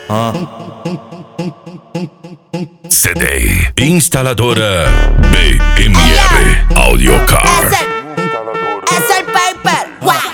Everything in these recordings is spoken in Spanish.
CD instaladora BMR Audio Car. Es el paper.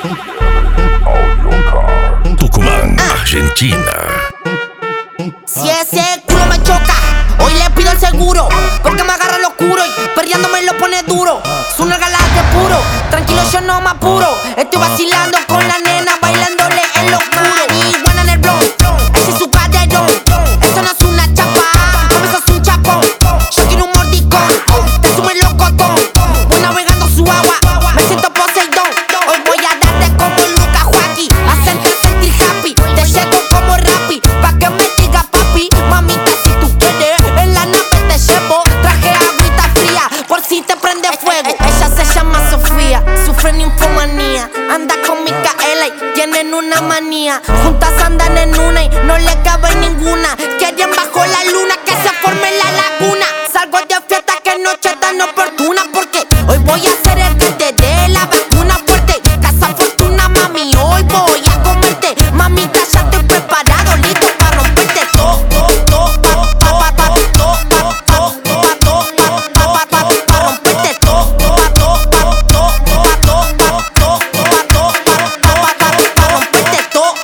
Tucumán, Argentina. Si ese culo me choca, hoy le pido el seguro, porque me agarra lo oscuro y perreándome lo pone duro. Es una galate puro, tranquilo yo no me apuro. Estoy vacilando con la nena, bailándole en lo oscuro. Marihuana en el blon, ese es su caderón. Esto no es una chapa, como eso es un chapón. Yo quiero un mordicón, te sube el locotón. Voy navegando su agua, me siento Poseidón. Hoy voy a darte como Lucas Joaquín, hacerte sentir happy. Te llego como Rappi, pa' que me diga papi. Mamita, si tú quieres, en la nave te llevo. Traje agüita fría, por si te prende fuego. Ella se llama Sofía, sufre ninfomanía. Anda con Micaela y tienen una manía. Juntas andan en una y no le cabe ninguna. Quieren bajo la luna que se forme la laguna. Salgo de fiesta, que noche tan oportuna, porque hoy voy a ser el que te dé la vacuna fuerte. Casa fortuna, mami, hoy voy a comerte. Mamita, ya estoy preparado, listo para romperte todo.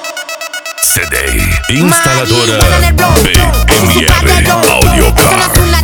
CD instaladora BMR Audio Car.